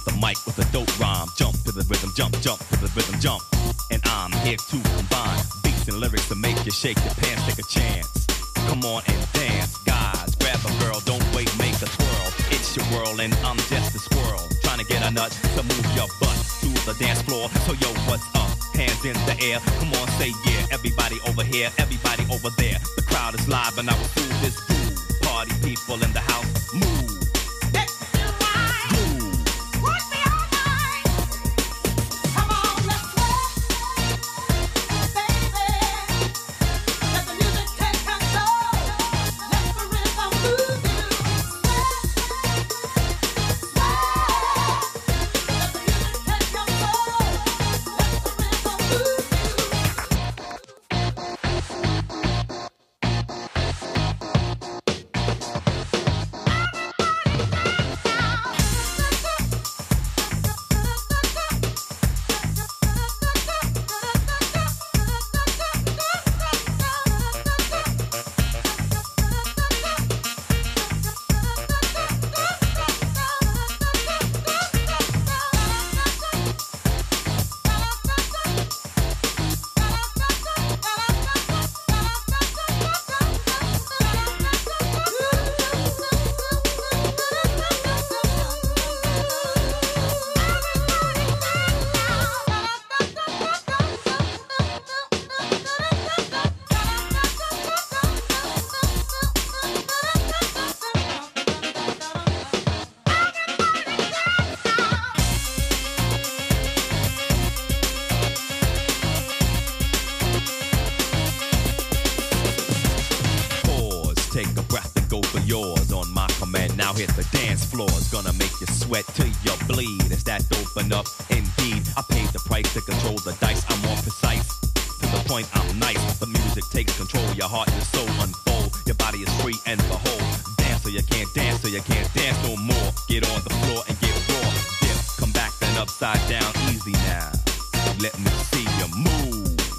the mic with a dope rhyme. Jump to the rhythm, jump, jump to the rhythm, jump. And I'm here to combine beats and lyrics to make you shake your pants, take a chance. Come on and dance, guys. Grab a girl, don't wait, make a twirl. It's your world and I'm just a squirrel. Trying to get a nut to move your butt to the dance floor. So yo, what's up? Hands in the air. Come on, say yeah. Everybody over here, everybody over there. The crowd is live and I will do this groove. Party people in the house, move. Now hit the dance floor, it's gonna make you sweat till you bleed. Is that open up? Indeed, I paid the price to control the dice. I'm more precise, to the point I'm nice. The music takes control, your heart and soul unfold. Your body is free and behold. Dance so you can't dance, so you can't dance no more. Get on the floor and get raw. Dip, come back then upside down, easy now. Let me see you move.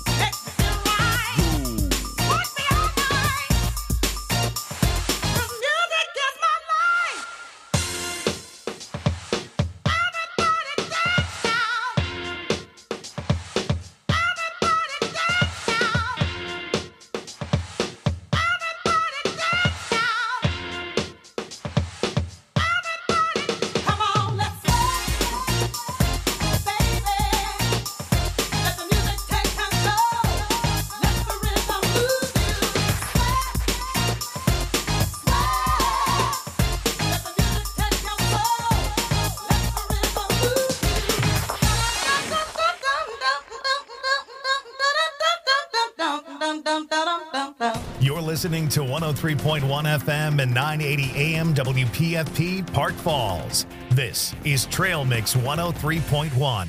You're listening to 103.1 FM and 980 AM WPFP Park Falls. This is Trail Mix 103.1.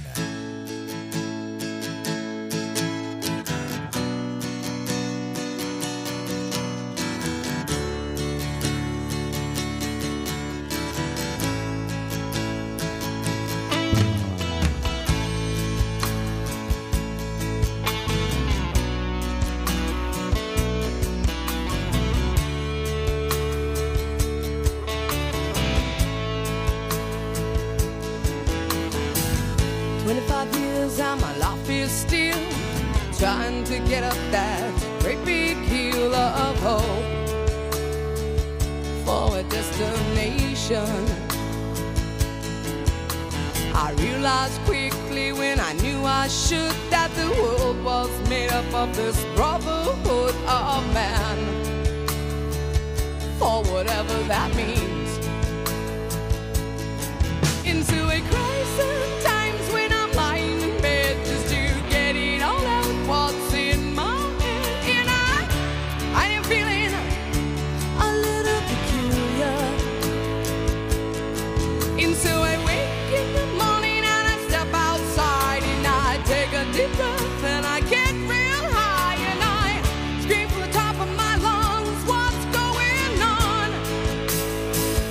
Trying to get up that great big hill of hope for a destination. I realized quickly when I knew I should that the world was made up of this brotherhood of man, for whatever that means. Into a crisis times when I'm lying in bed just to get it all out what's in my head. And I am feeling a little peculiar. And so I wake in the morning and I step outside and I take a deep breath and I get real high and I scream from the top of my lungs, what's going on?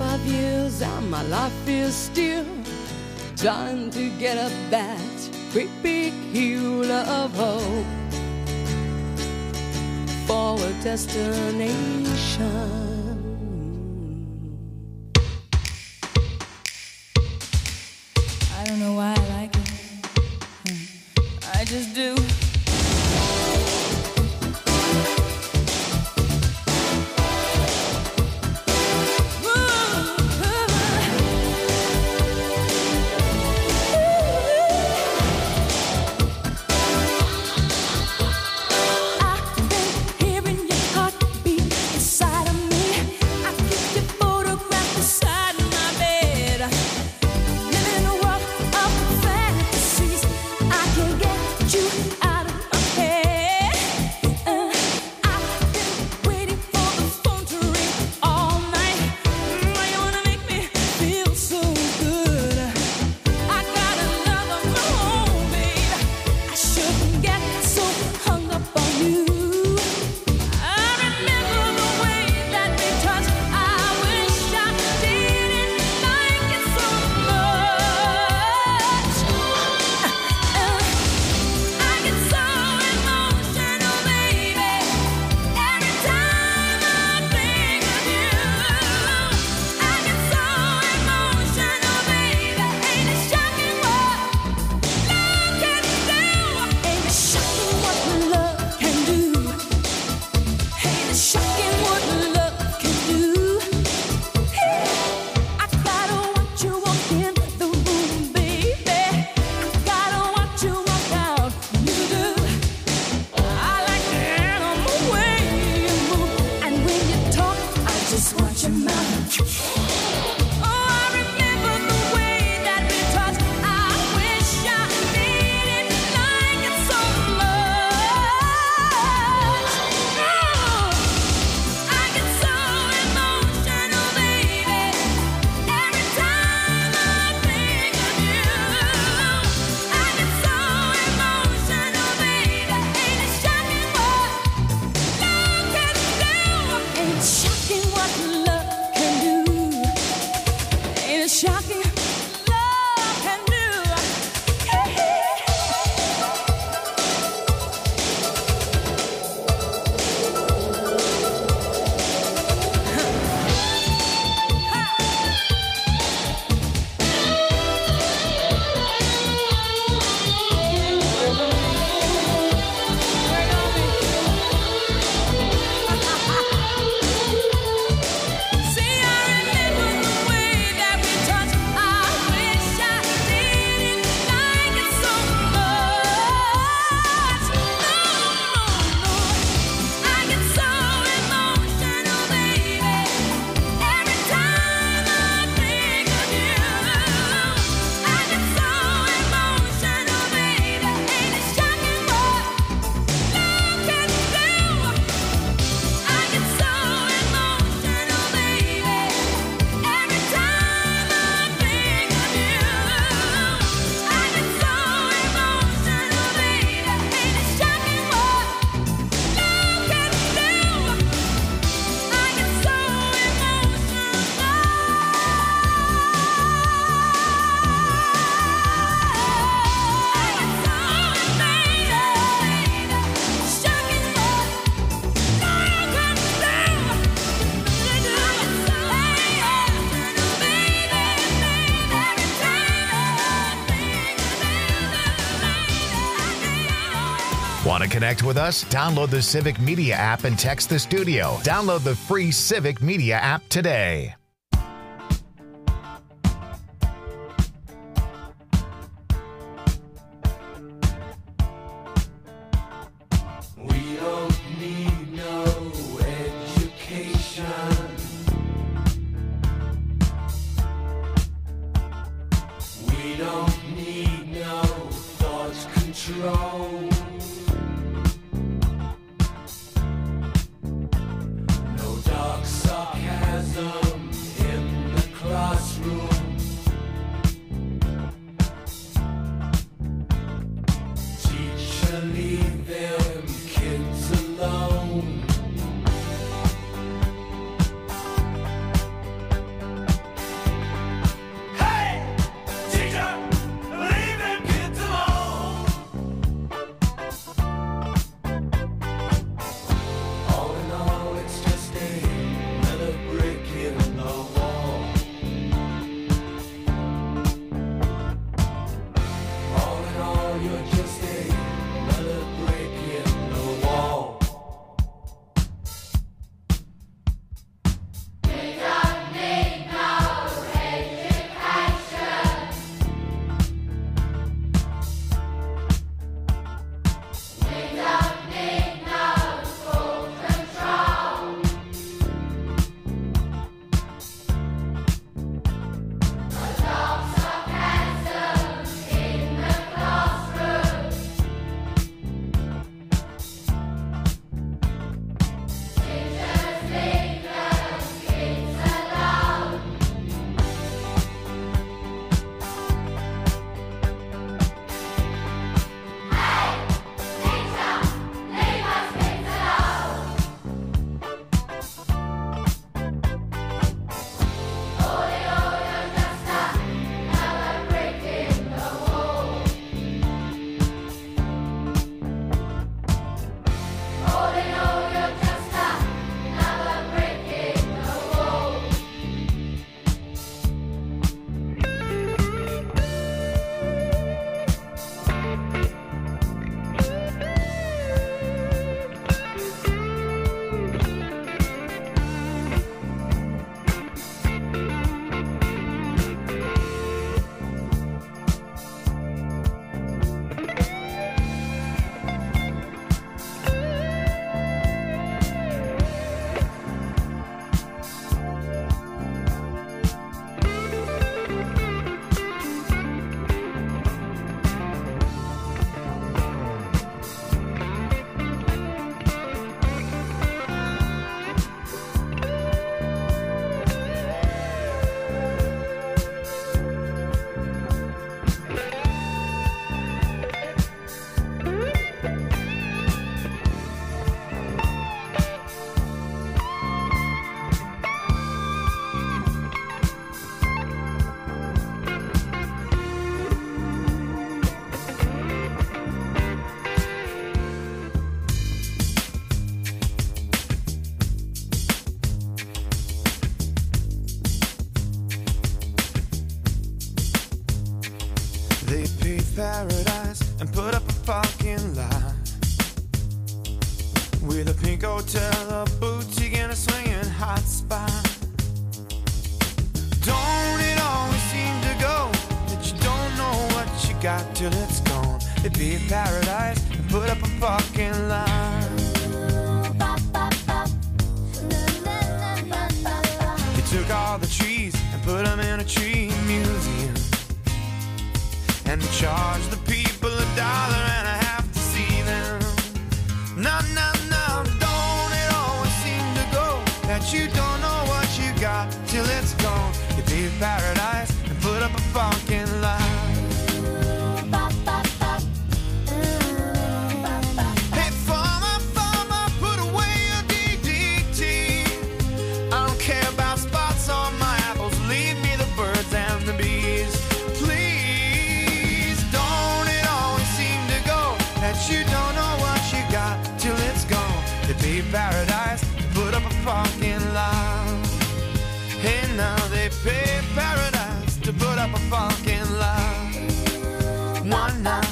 5 years and my life is still trying to get up that great big hill of hope for a destination. I don't know why I like it. I just do. Want to connect with us? Download the Civic Media app and text the studio. Download the free Civic Media app today. We don't need no education. We don't need no thought control. No dark sarcasm paradise and put up a fucking lie. With a pink hotel, a boutique, and a swinging hot spot. Don't it always seem to go that you don't know what you got till it's gone? It'd be a paradise and put up a fucking line. They took all the trees and put them in a tree museum, and they charged the people $1.50 to see them. No, no, no, don't it always seem to go that you don't know what you got till it's gone? It'd be a paradise and put up a fucking line. Hey, farmer, put away your DDT. I don't care about spots on my apples. Leave me the birds and the bees. Please, don't it always seem to go that you don't know what you got till it's gone? It'd be a paradise, put up a fucking line. Hey, now they pay paradise to put up a fucking line. One night.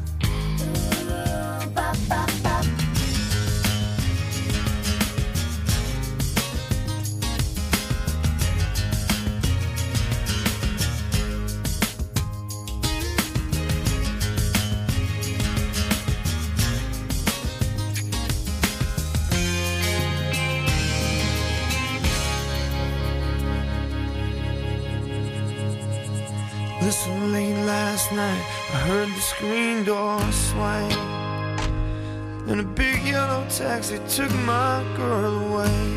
Listen, late last night, I heard the screen door swing, and a big yellow taxi took my girl away.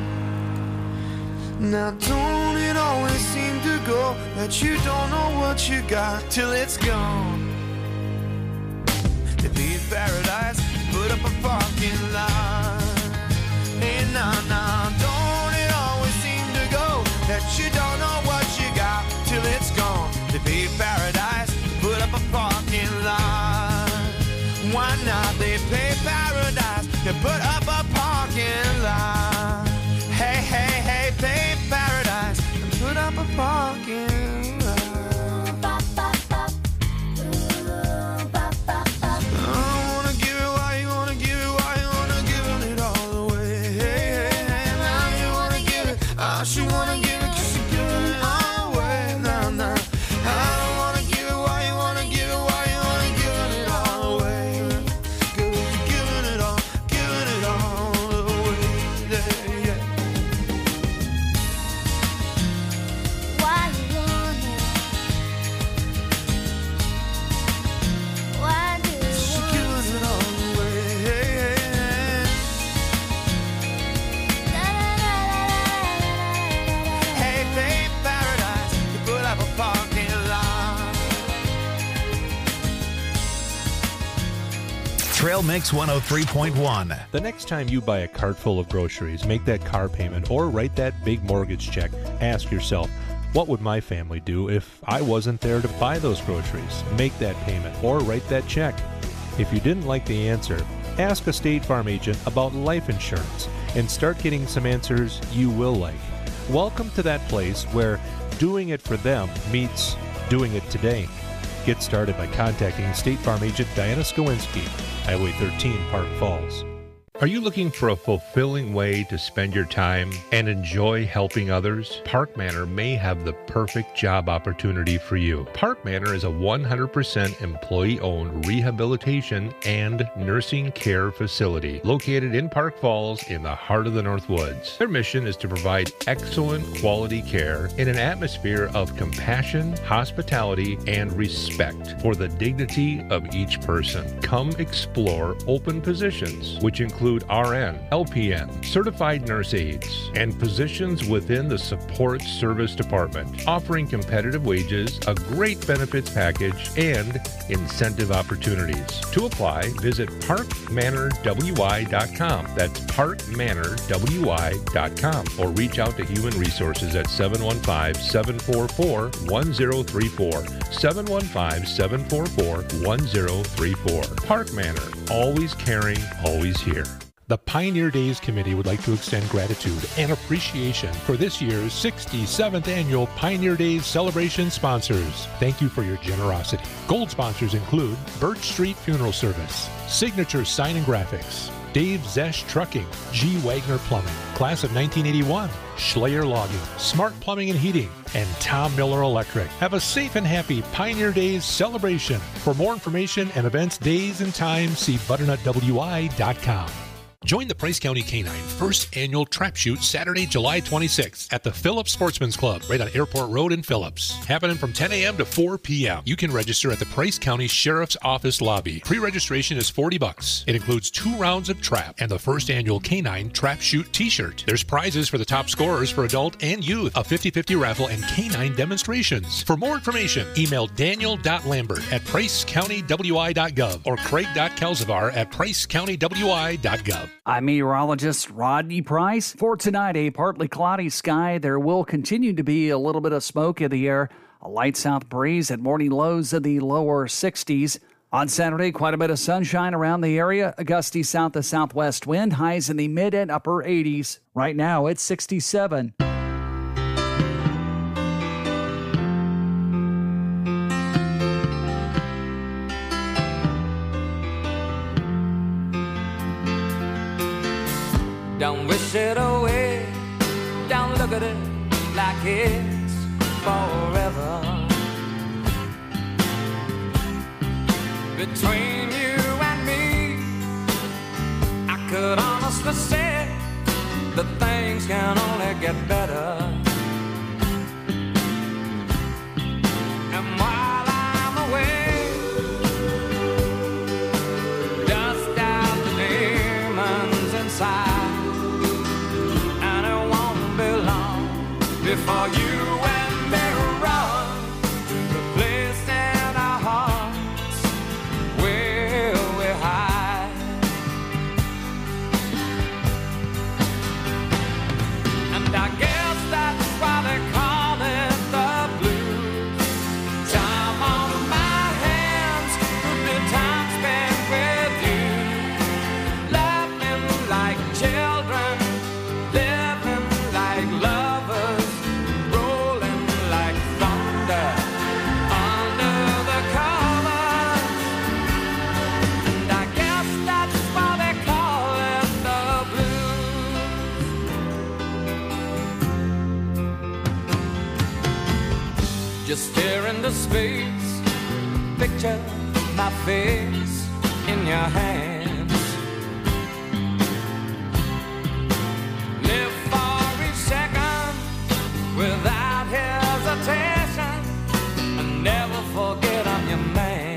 Now don't it always seem to go that you don't know what you got till it's gone? It'd be paradise, put up a fucking line. Hey, nah, nah, don't it always seem to go that you don't know what you got till it's gone? It'd be paradise, put up a parking lot. Why not? They pay paradise to put up a parking lot. Hey, hey, hey, pay paradise and put up a parking lot. I wanna give it, why you wanna give it, why you wanna give it all away. Hey, hey, hey, now you wanna give it, I should wanna give it, 'cause you're giving it all away. Nah, nah. I don't wanna give it, why you wanna give it, why you wanna give it all away. Girl, you're giving it all away. Yeah, yeah. Why you want it? Why do you She's want giving it all away. Hey, hey, hey. Hey, pay paradise to put up a parking lot. Trail Mix 103.1. The next time you buy a cart full of groceries, make that car payment, or write that big mortgage check, ask yourself, what would my family do if I wasn't there to buy those groceries? Make that payment or write that check. If you didn't like the answer, ask a State Farm agent about life insurance and start getting some answers you will like. Welcome to that place where doing it for them meets doing it today. Get started by contacting State Farm agent Diana Skowinski, Highway 13, Park Falls. Are you looking for a fulfilling way to spend your time and enjoy helping others? Park Manor may have the perfect job opportunity for you. Park Manor is a 100% employee-owned rehabilitation and nursing care facility located in Park Falls in the heart of the North Woods. Their mission is to provide excellent quality care in an atmosphere of compassion, hospitality, and respect for the dignity of each person. Come explore open positions, which include RN, LPN, certified nurse aides, and positions within the support service department, offering competitive wages, a great benefits package, and incentive opportunities. To apply, visit parkmanorwy.com. That's parkmanorwy.com, or reach out to Human Resources at 715-744-1034. 715-744-1034. Park Manor, always caring, always here. The Pioneer Days Committee would like to extend gratitude and appreciation for this year's 67th Annual Pioneer Days Celebration sponsors. Thank you for your generosity. Gold sponsors include Birch Street Funeral Service, Signature Sign and Graphics, Dave Zesch Trucking, G. Wagner Plumbing, Class of 1981, Schleyer Logging, Smart Plumbing and Heating, and Tom Miller Electric. Have a safe and happy Pioneer Days celebration. For more information and events, days, and times, see butternutwi.com. Join the Price County Canine first annual trap shoot Saturday, July 26th at the Phillips Sportsman's Club right on Airport Road in Phillips. Happening from 10 a.m. to 4 p.m. You can register at the Price County Sheriff's Office lobby. Pre-registration is $40. It includes 2 rounds of trap and the first annual Canine Trap Shoot t-shirt. There's prizes for the top scorers for adult and youth, a 50-50 raffle, and canine demonstrations. For more information, email daniel.lambert@pricecountywi.gov or craig.kelzevar at pricecountywi.gov. I'm meteorologist Rodney Price. For tonight, a partly cloudy sky. There will continue to be a little bit of smoke in the air. A light south breeze at morning lows in the lower 60s. On Saturday, quite a bit of sunshine around the area. A gusty south to southwest wind. Highs in the mid and upper 80s. Right now, it's 67. Don't wish it away, don't look at it like it's forever. Between you and me, I could honestly say that things can only get better. And while I'm away, dust out the demons inside. Before you and me run to the place in our hearts where we hide. And I guess that's why they call it the blues. Time on my hands could be time spent with you, laughing like children, living like lovers. Just stare into space, picture my face in your hands. Live for each second without hesitation, and never forget I'm your man.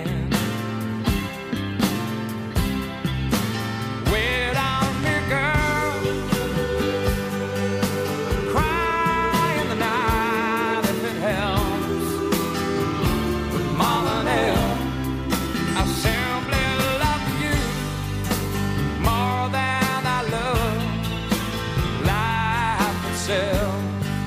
Wait on me, girl, cry in the night if it helps. I simply love you more than I love life itself.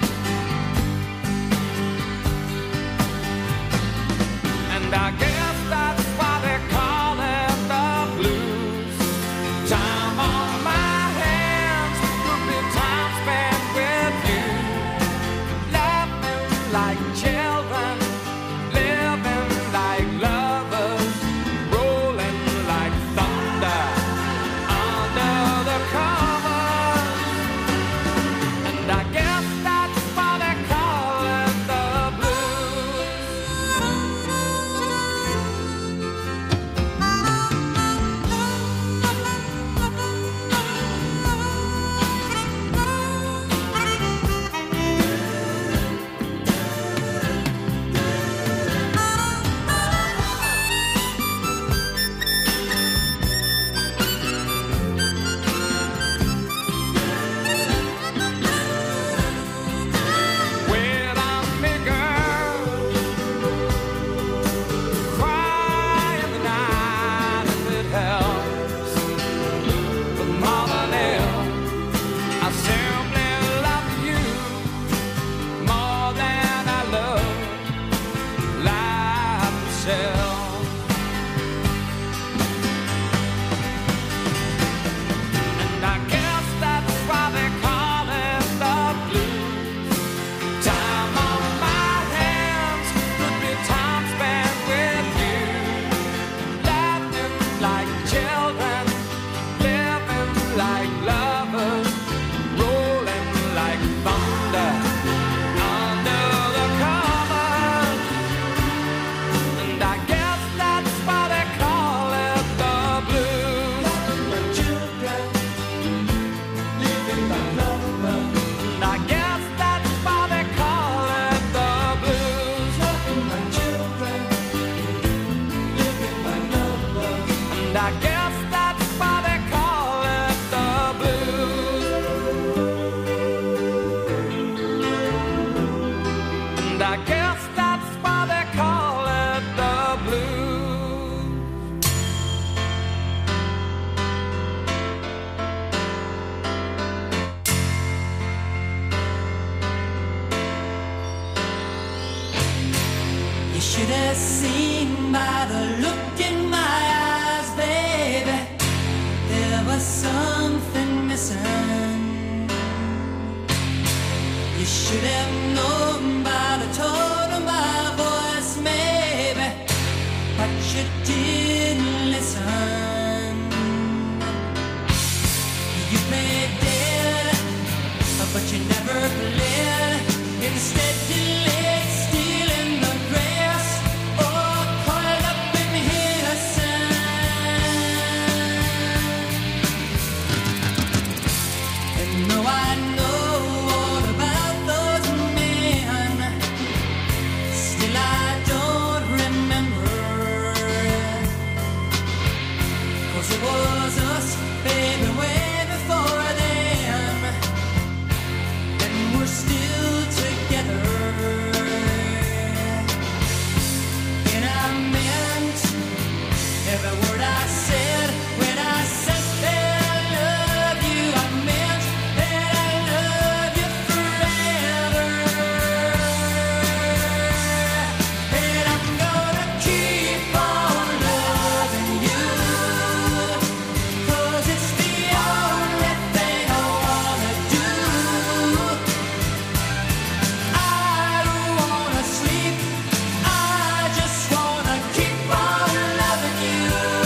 And I guess that's why they call it the blues. Time on my hands could be time spent with you, laughing like children, living like lovers, rolling like thunder under the covers. And I guess that's why they call it the And should have seen by the look in my eyes, baby, there was something missing. You should have known by the tone of my voice, maybe, but you didn't listen. You played dead, but you never played. Instead you laid still in the grass, or coiled up in innocence. And though I know all about those men, still I don't remember. 'Cause it was us, baby, way before then, and we're still together. And I meant every word I said when I said that I love you. I meant that I love you forever. And I'm gonna keep on loving you, 'cause it's the only thing I wanna do. I don't wanna sleep, I just wanna keep on loving you.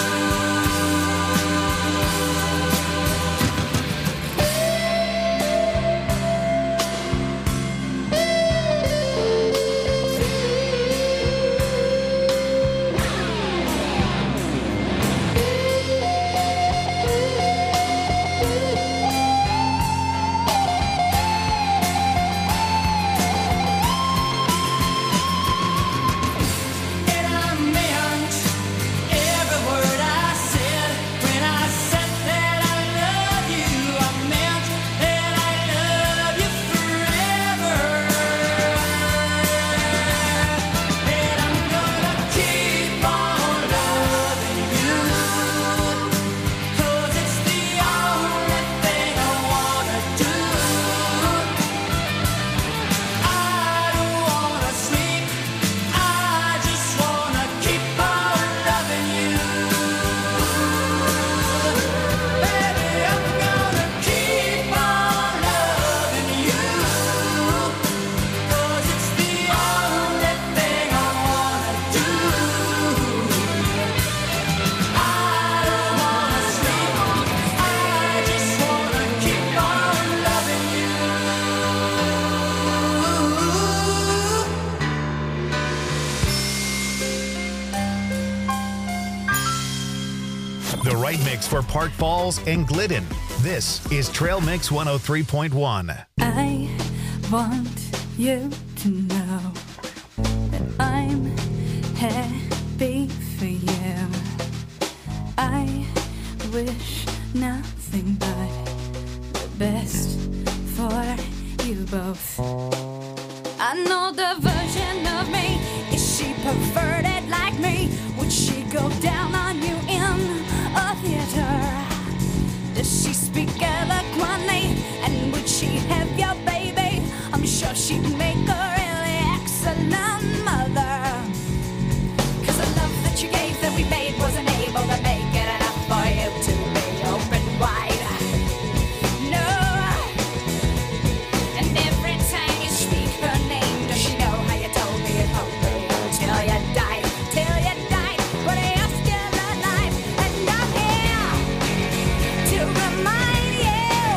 And I meant every word I said when I said that I love you. I meant that I love you forever. And I'm gonna keep on loving you, 'cause it's the only thing I wanna do. I don't wanna sleep, I just wanna keep on loving you. Baby, I'm gonna keep on loving you, 'cause it's the only thing I wanna do. I don't wanna sleep, I just wanna keep on loving you. The right mix for Park Falls and Glidden. This is Trail Mix 103.1. I want you to know that I'm happy for you. I wish nothing but the best for you both. I know the version of me. Is she perverted like me? Would she go down on you in a theater? Does she speak eloquently? And would she have your baby? I'm sure she'd make a really excellent mother. 'Cause the love that you gave that we made wasn't able to make it enough for you to be open wide. No. And every time you speak her name, does she know how you told me it hurt me till you died? Till you died, but you're still alive, and I'm here to remind you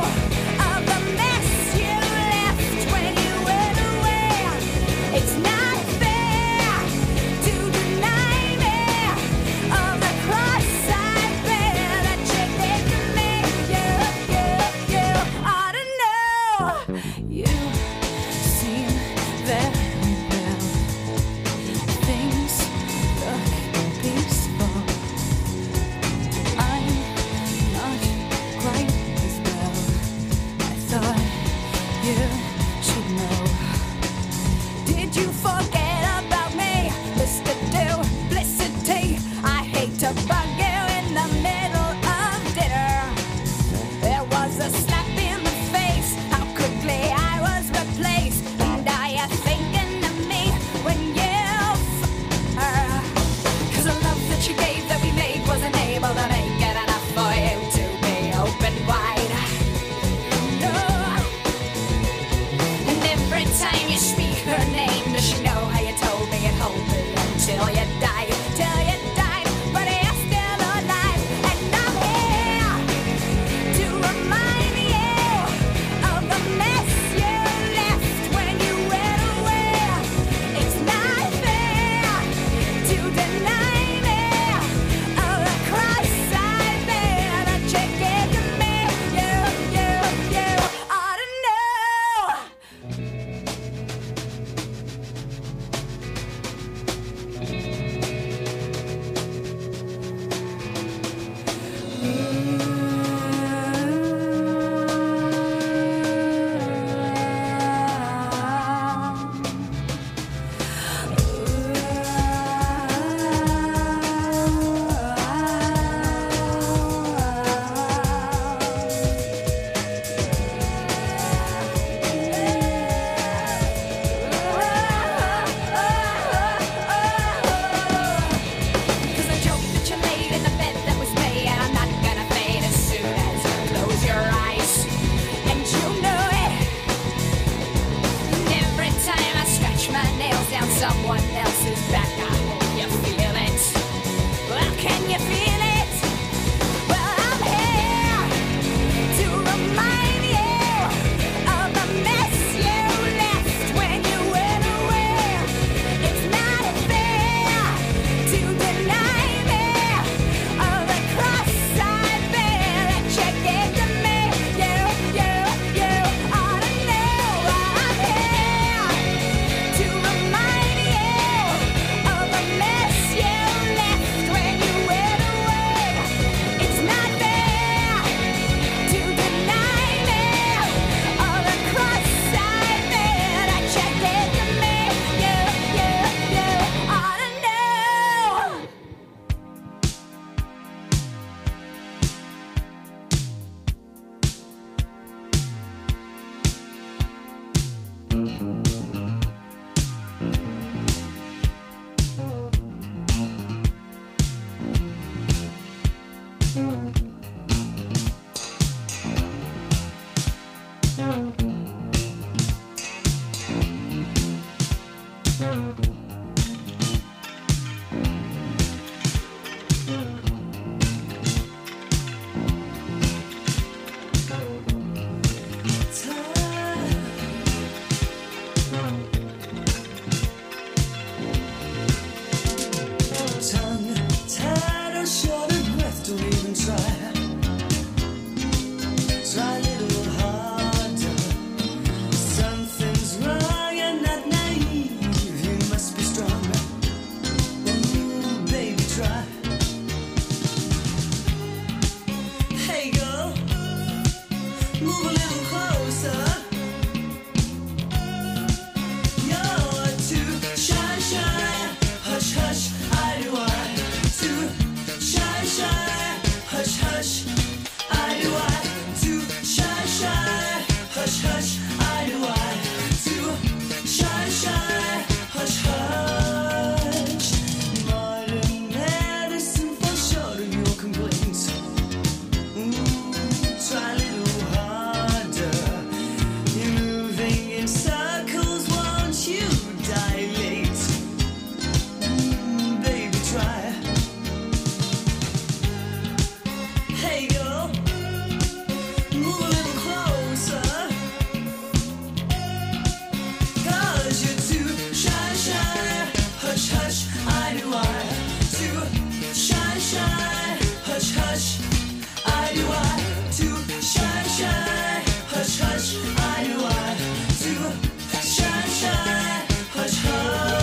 someone else's back. I hope you feel it. Well, can you feel it? Well, I'm here to remind you of the mess you left when you went away. It's not fair to deny me of the cross-eyed bear that you gave to me. You ought to know I'm here to remind you of the mess you left when you went away. It's not fair to deny me of the cross-eyed bear that you gave to me. You ought to know. Tongue tied or short of breath, don't even try. Try a little harder. Something's wrong, you're not naive. You must be strong. Ooh, baby, try. Hey, girl, move a little closer. You're too shy, shy. Hush, hush, I do I. Too shy, shy. Hush, hush, I do I. Too shy, shy. Hush, hush, I do I. Too shy, shy. Hush, hush. Modern medicine for short of your complaints. Try a little harder. You're moving in circles, won't you dilate? Baby, try. Hey, girl, move a little closer. 'Cause you're too shy, shy. Hush, hush, I do I. Too shy, shy. Hush, hush, I do I. Too shy, shy. Hush, hush, I do I. Too shy, shy. Hush, hush.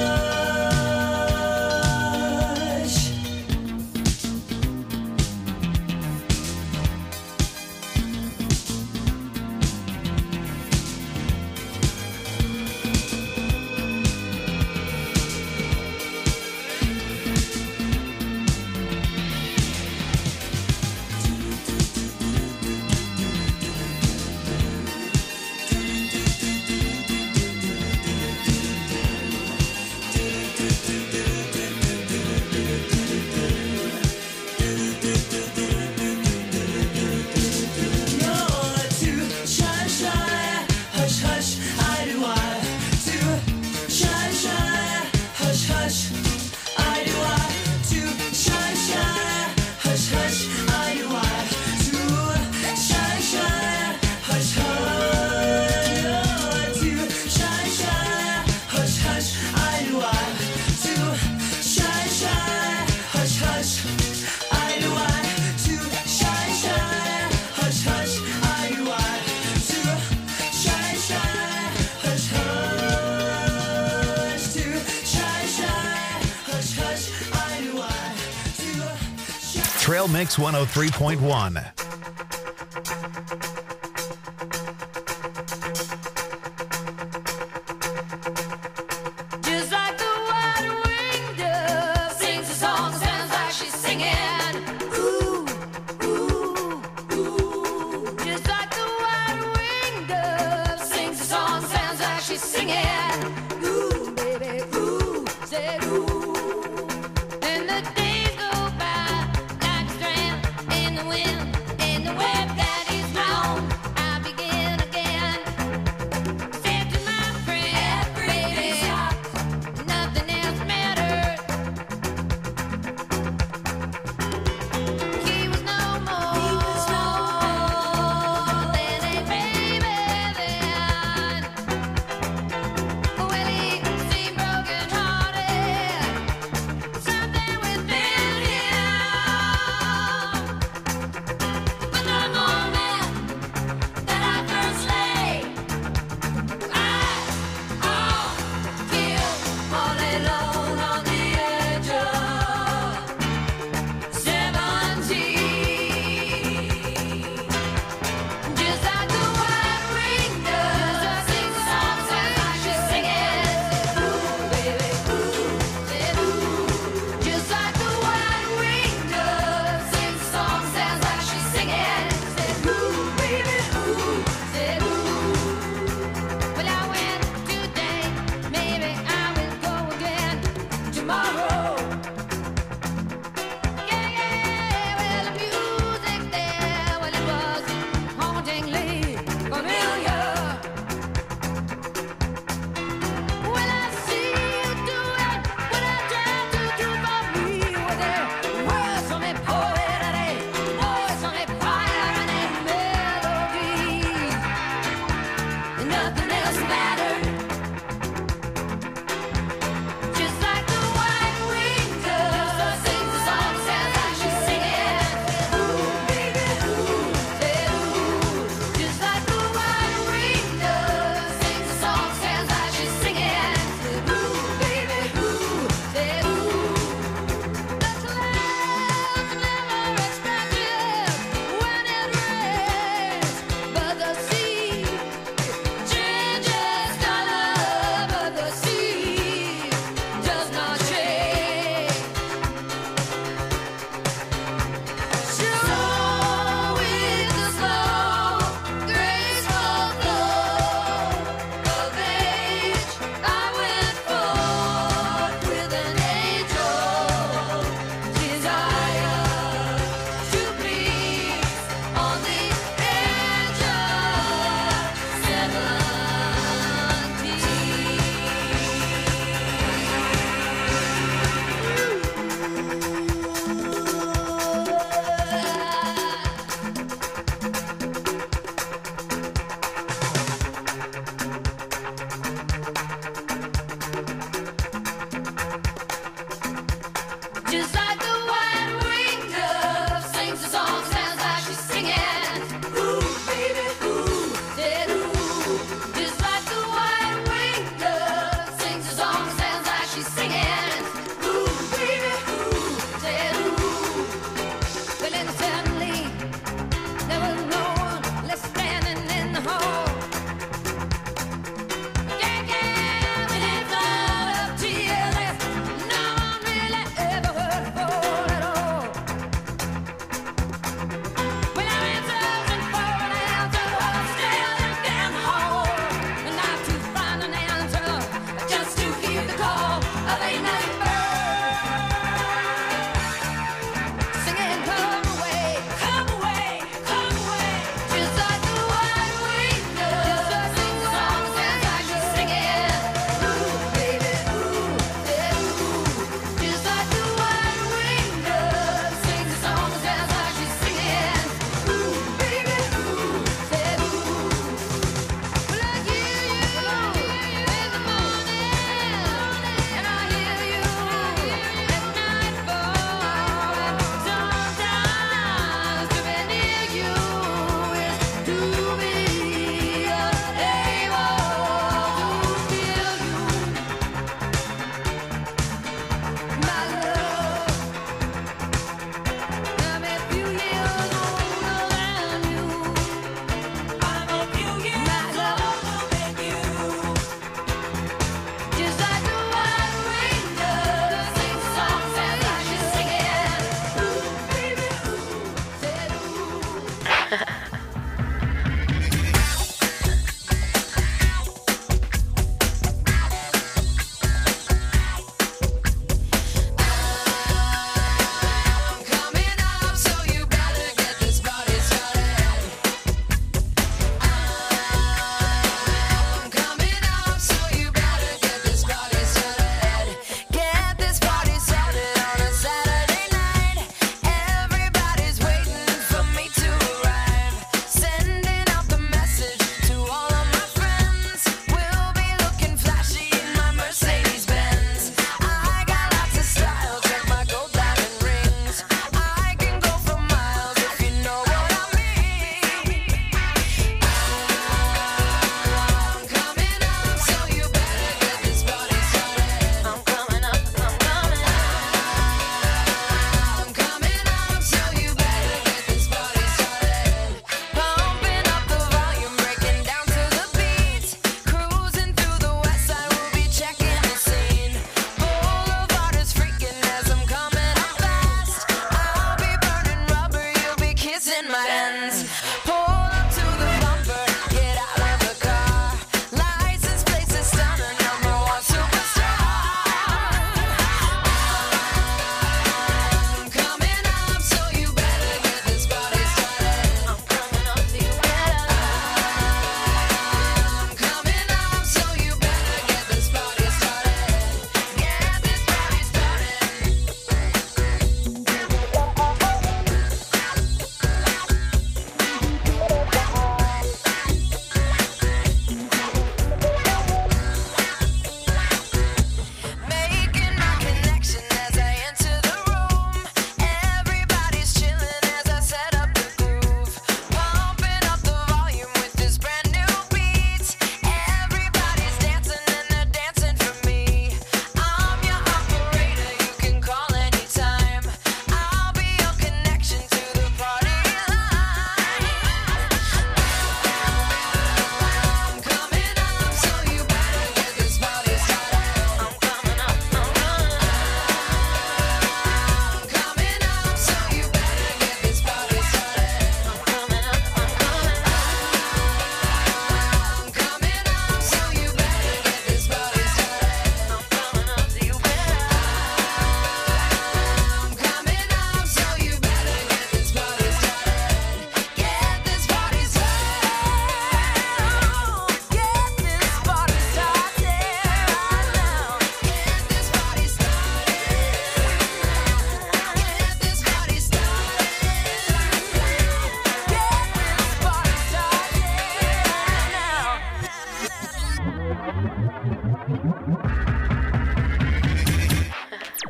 You're too shy, shy. Hush, hush, I do I. Too shy, shy. Hush, hush, I do I. Too shy, shy. Hush, hush, I do I. Too shy, shy. Hush, hush. You're too shy, shy. Hush, hush, I do I. Too shy, shy. Hush, hush, I do I. Too shy, shy. Hush, hush, I do I. Too shy, shy. Hush, hush. Too shy, shy. Hush, hush, I do I. Too shy. Trail Mix 103.1. Just like the white-winged dove sings a song, sounds like she's singing. Ooh, ooh, ooh. Just like the white-winged dove sings a song, sounds like she's singing. Ooh, baby, ooh, said ooh. And the days go by like a strand in the wind.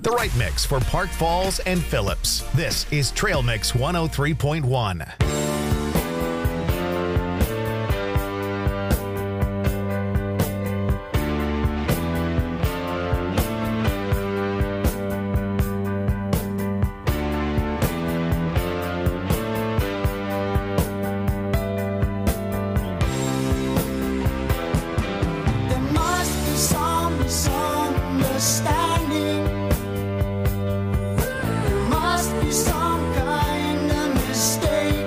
The right mix for Park Falls and Phillips. This is Trail Mix 103.1. There must be some misunderstanding. There must be some kind of mistake.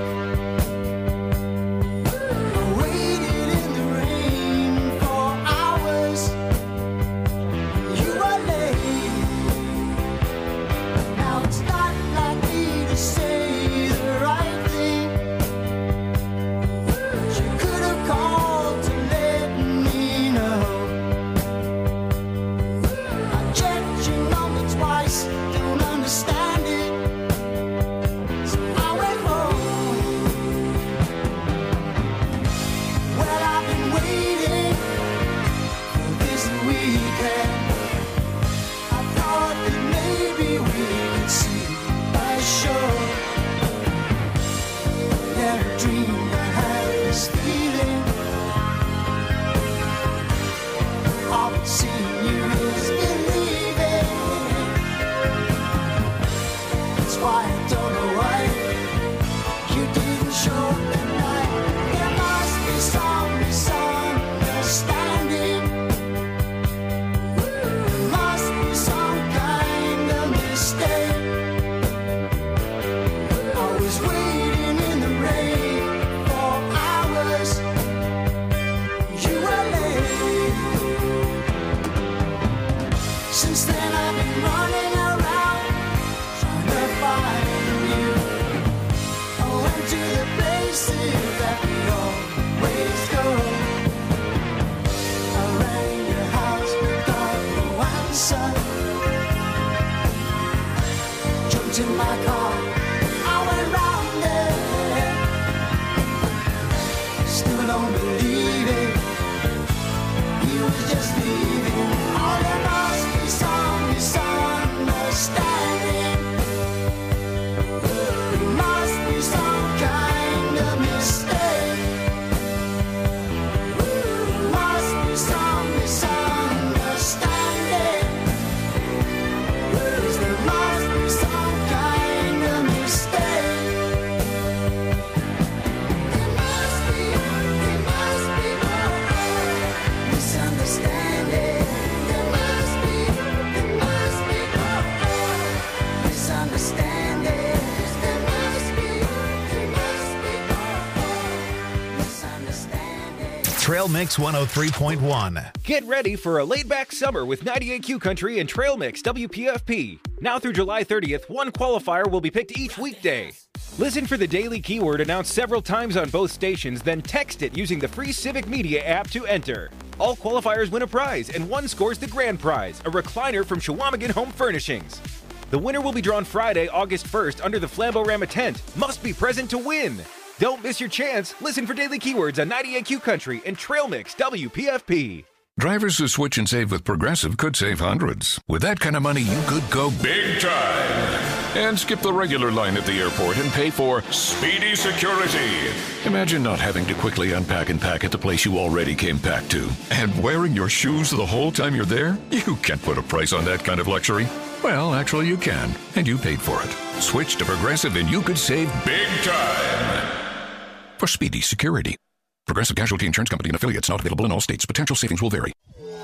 I waited in the rain for hours. You were late. Now it's not like me to say the right thing. You could have called to let me know. I checked your number twice, don't understand it. So I went home. Well, I've been waiting for this weekend. I thought that maybe we could see a show. Never dreamed I had this feeling. All I've seen you is believing. That's why I don't know why you didn't show tonight. There must be some misunderstanding. There must be some kind of mistake. I was waiting in the rain for hours. You were late. Since then I've been running around trying to find you. I went to the places that we always go. I rang your house, got no answer. Jumped in my car, I went round there. Still don't believe it. He was just leaving. Oh, there must be some misunderstanding. There must be some kind of mistake. There must be some misunderstanding. Yes, there must be some kind of mistake. There must be misunderstanding. There must be misunderstanding. There must be misunderstanding. Trail Mix 103.1. Get ready for a laid-back summer with 98Q Country and Trail Mix WPFP. Now through July 30th, one qualifier will be picked each weekday. Listen for the daily keyword announced several times on both stations, then text it using the free Civic Media app to enter. All qualifiers win a prize, and one scores the grand prize, a recliner from Shawamigan Home Furnishings. The winner will be drawn Friday, August 1st under the Flamborama tent. Must be present to win. Don't miss your chance. Listen for daily keywords on 98Q Country and Trail Mix WPFP. Drivers who switch and save with Progressive could save hundreds. With that kind of money, you could go big time and skip the regular line at the airport and pay for Speedy Security. Imagine not having to quickly unpack and pack at the place you already came packed to. And wearing your shoes the whole time you're there? You can't put a price on that kind of luxury. Well, actually you can, and you paid for it. Switch to Progressive and you could save big time for Speedy Security. Progressive Casualty Insurance Company and affiliates, not available in all states. Potential savings will vary.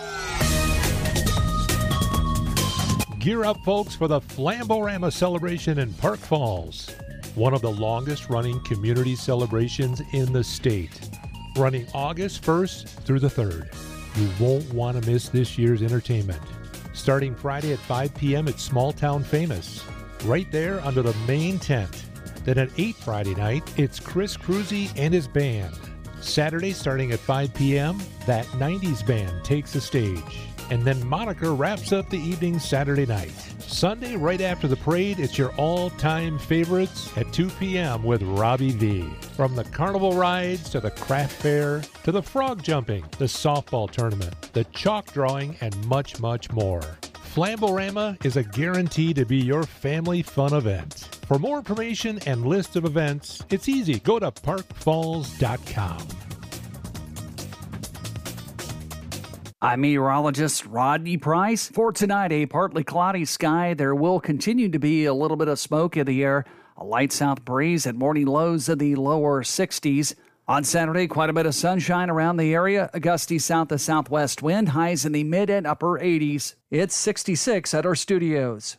Gear up, folks, for the Flamborama celebration in Park Falls, one of the longest running community celebrations in the state. Running August 1st through the 3rd. You won't want to miss this year's entertainment. Starting Friday at 5 p.m. at Small Town Famous, right there under the main tent. Then at 8 Friday night, it's Chris Cruzy and his band. Saturday, starting at 5 p.m., that 90s band takes the stage. And then Monica wraps up the evening Saturday night. Sunday, right after the parade, it's your all-time favorites at 2 p.m. with Robbie V. From the carnival rides to the craft fair to the frog jumping, the softball tournament, the chalk drawing, and much, much more. Flamborama is a guarantee to be your family fun event. For more information and list of events, it's easy. Go to parkfalls.com. I'm meteorologist Rodney Price. For tonight, a partly cloudy sky. There will continue to be a little bit of smoke in the air. A light south breeze at morning lows in the lower 60s. On Saturday, quite a bit of sunshine around the area. A gusty south to southwest wind. Highs in the mid and upper 80s. It's 66 at our studios.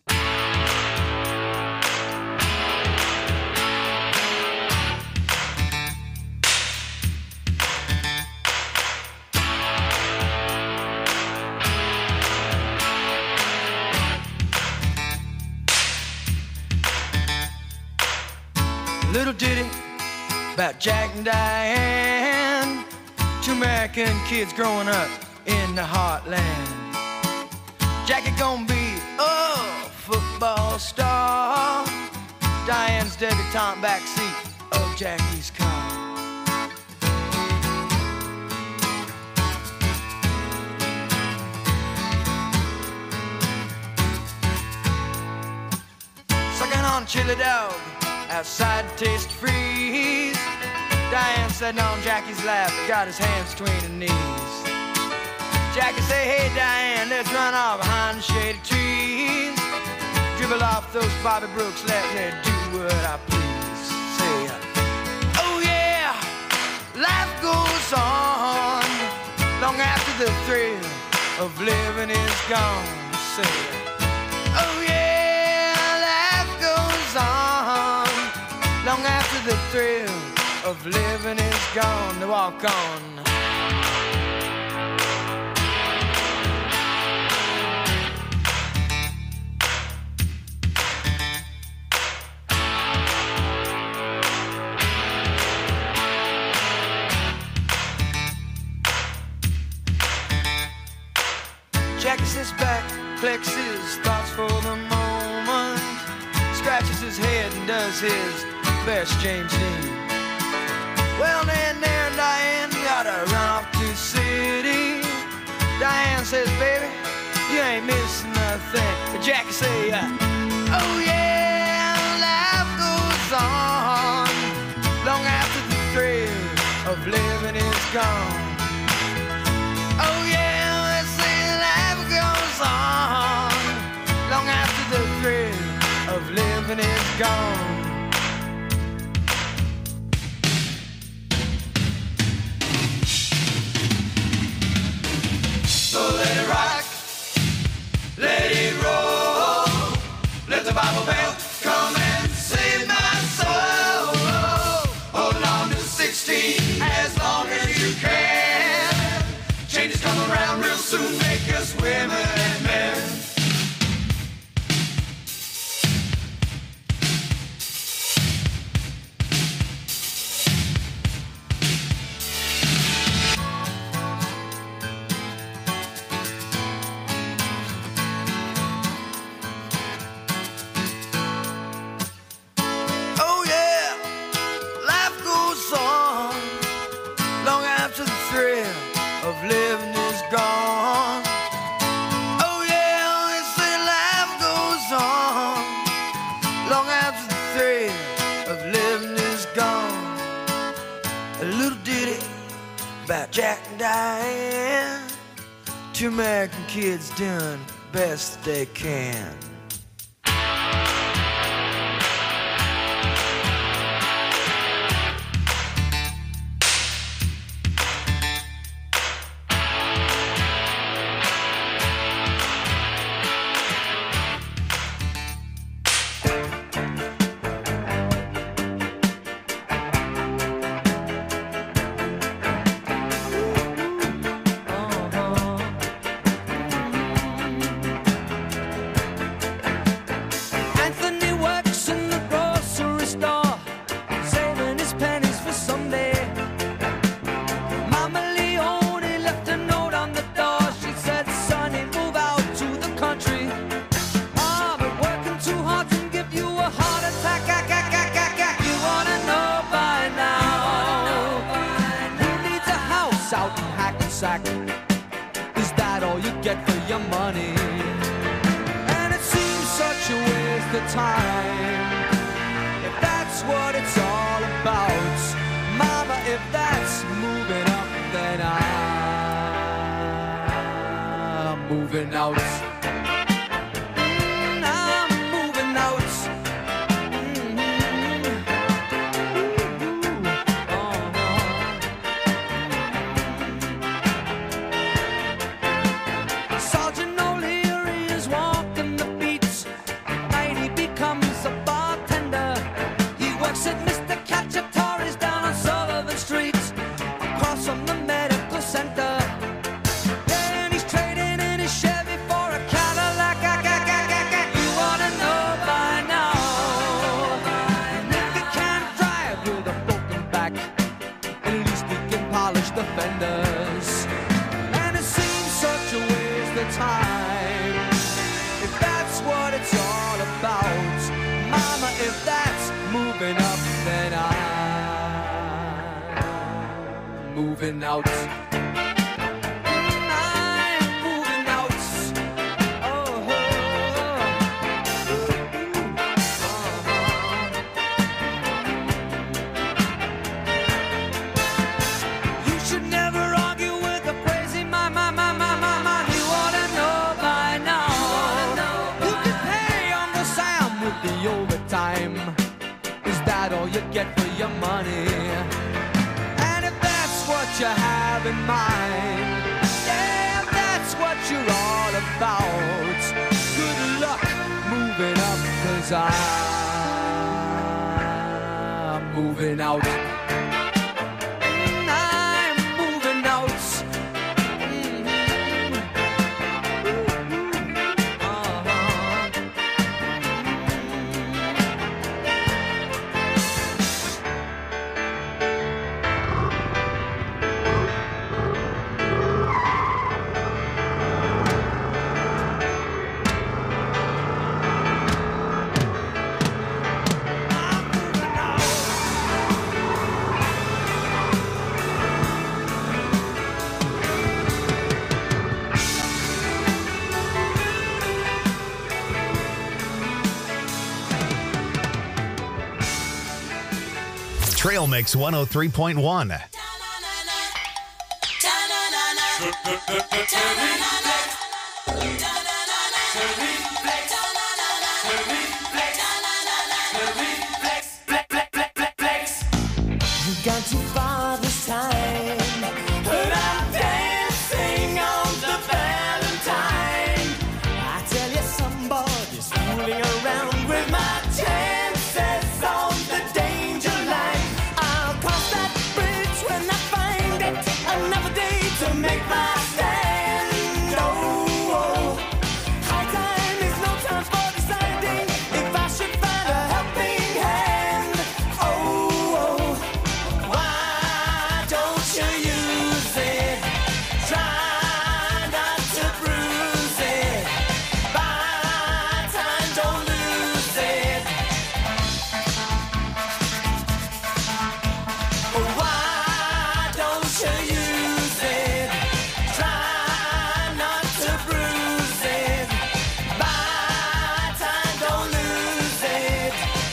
Little ditty about Jack and Diane, two American kids growing up in the heartland. Jackie gonna be a football star, Diane's debutante backseat of Jackie's car. Sucking on chili dog outside the taste freeze. Diane sitting on Jackie's lap, got his hands between her knees. Jackie say, hey Diane, let's run off behind the shady trees. Dribble off those Bobby Brooks, let me do what I please. Say, oh yeah, life goes on long after the thrill of living is gone. Say, oh yeah, life goes on long after the thrill of living is gone. To walk on. Jackie sits back, collects his thoughts for the moment, scratches his head and does his best James Dean. Well, then there, Diane, gotta run off to the city. Diane says, baby, you ain't missing nothing. But Jackie say, oh yeah, life goes on long after the thrill of living is gone. Oh yeah, they say life goes on long after the thrill of living is gone. So let it rock, let it roll, let the Bible Belt come and save my soul. Hold on to 16 as long as you can. Changes come around real soon, make us women and men. Living is gone. Oh yeah, they say life goes on long after the thrill of living is gone. A little ditty about Jack and Diane, two American kids doing the best they can. Out in Hackensack. Is that all you get for your money? the time. If that's what it's all about, Mama, if that's moving up, then I'm moving out. I'm moving out. Sergeant O'Leary is walking the beats. Night he becomes a bartender. He works at Mr. Cacciatore's down on Sullivan Street, across from the medical center. Yeah, and he's trading in his Chevy for a Cadillac. You ought to know by now. If he can't drive with a broken back, at least he can polish the fenders. And it seems such a waste of time. If that's what it's all about, Mama, if that's moving up, then I'm moving out. I'm moving out. Oh, you should never argue with a crazy man. You ought to know by now. You can pay Uncle Sam with the overtime. Is that all you get for your money? And if that's what you have in mind, yeah, if that's what you're all about, good luck moving up, 'cause I'm moving out. I'm moving out. Trail Mix 103.1. You've gone too far this time, but I'm dancing on the Valentine. I tell you, somebody's fooling around with my chances on the danger line. I'll cross that bridge when I find it. Another day to make my stand. Oh, high time is no time for deciding if I should find a helping hand. Oh, why don't you use it? Try not to bruise it. Buy time, don't lose it. Why don't you use it? Try not to bruise it. Buy time, don't lose it.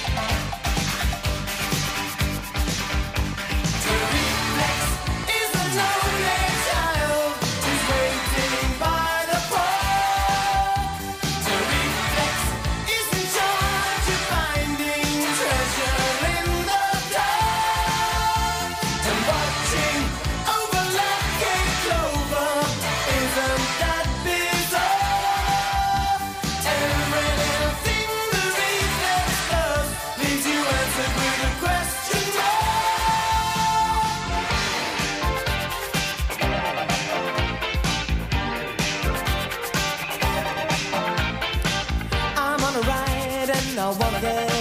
Reflex is a lonely child who's waiting by the pole. Reflex is in charge of finding treasure in the dark. And watching over lucky clover, isn't that bizarre? Every little thing the reflex does leaves you answered with a question mark. I'm on a ride and I wanna get